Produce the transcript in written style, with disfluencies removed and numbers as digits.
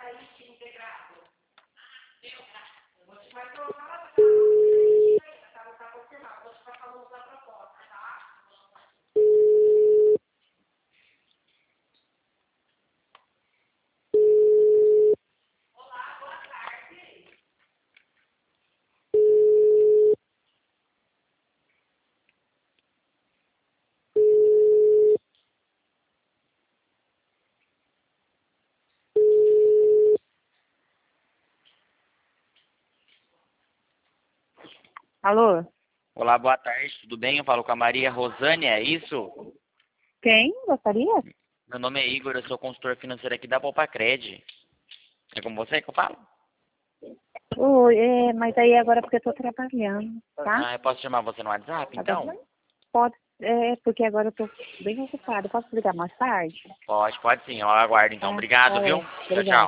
Alô? Olá, boa tarde, tudo bem? Eu falo com a Maria Rosânia, é isso? Quem? Gostaria? Meu nome é Igor, eu sou consultor financeiro aqui da Poupa-Cred. É com você que eu falo? Oi, mas aí agora porque eu tô trabalhando, tá? Ah, eu posso chamar você no WhatsApp, Tá então? bom? Pode, porque agora eu tô bem ocupada. Posso ligar mais tarde? Pode sim, eu aguardo então. Tá? Obrigado, Tá viu? bem. Tchau, Obrigada. tchau.